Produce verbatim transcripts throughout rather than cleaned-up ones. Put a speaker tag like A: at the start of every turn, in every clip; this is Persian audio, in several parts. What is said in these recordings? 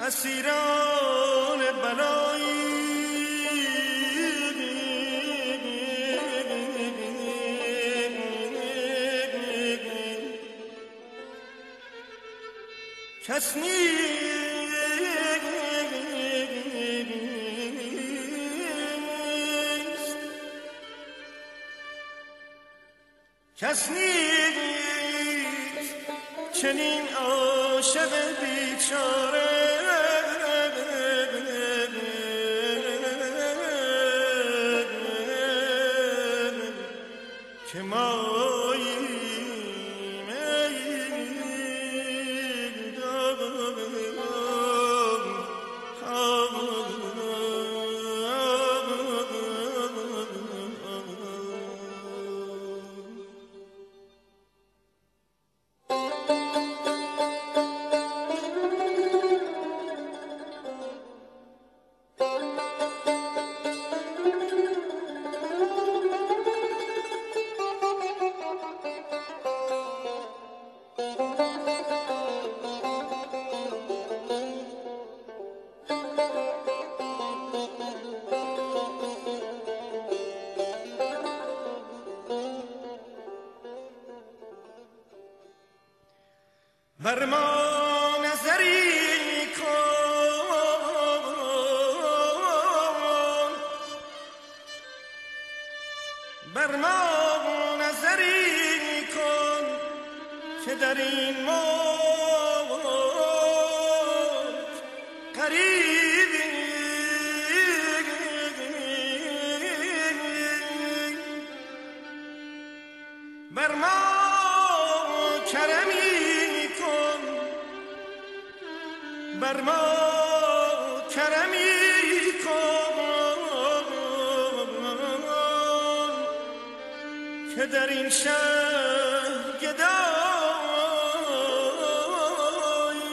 A: اسیران بلایی کس نیست کس نیست چنین عاشق بیچاره که ماییم بر ما نظری کن بر ما نظری کن که در این موج قریبی بر ما کرمی بر ما کرمی کن که در این شهر گدایی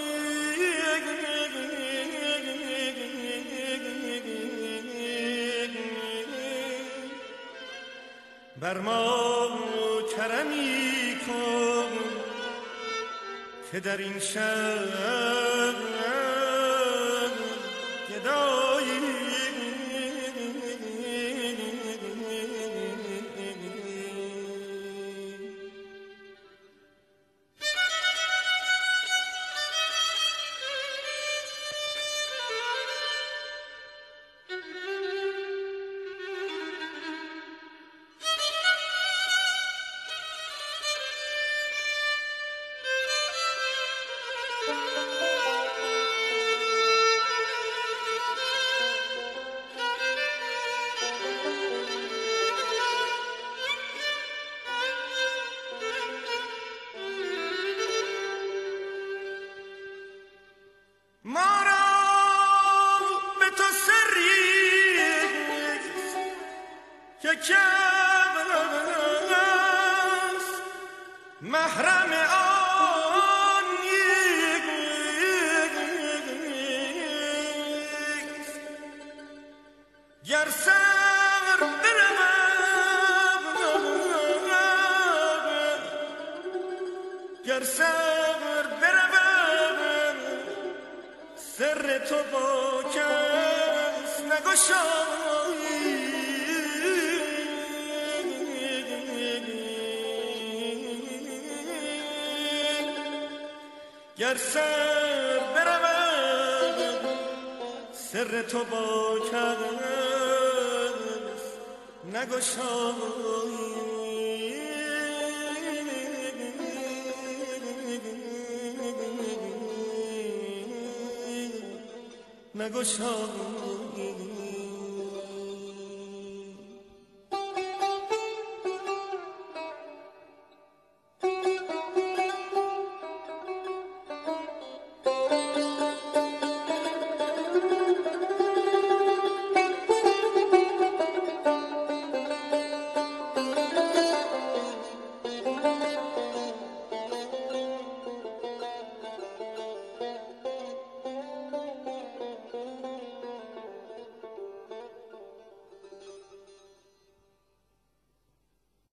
A: بر ما کرمی کن که در این شهر محرم آن نیست گر سر بروم گر سر بروم سر تو با کس نگشایی گر سر بروم سر تو با کس نگشایی نگشایی